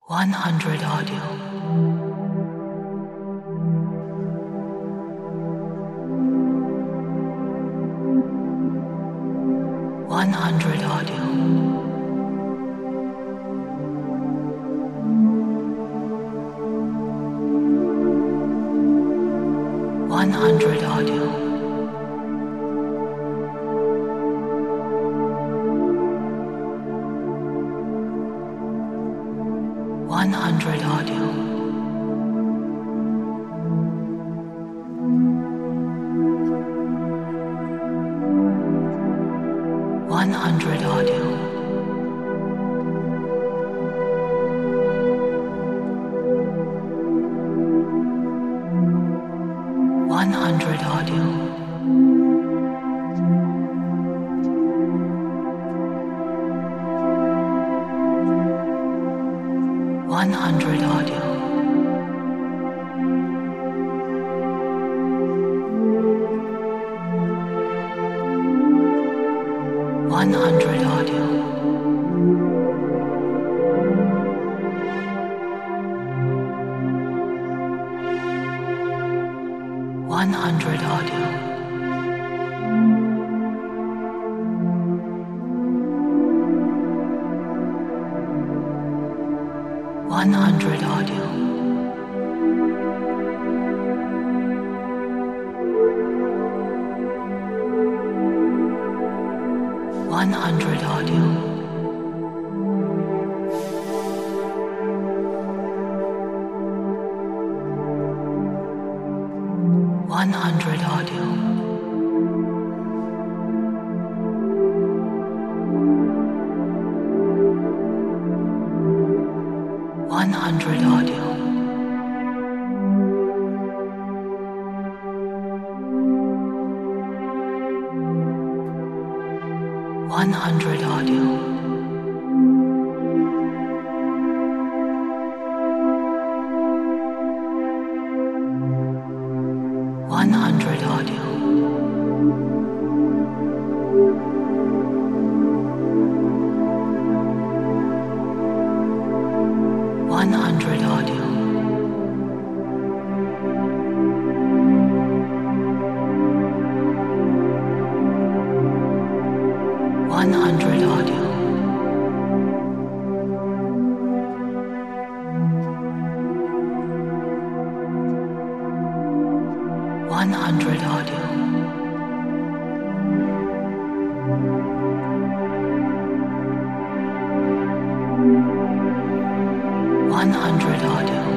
100 audio. 100 audio. 100 audio. 100 audio. 100 audio. 100 audio. 100 audio. 100 audio. 100 audio. 100 audio. 100 audio. 100 audio. 100 audio. 100 audio. 100 audio. 100 audio. 100 audio. 100 audio. 100 audio.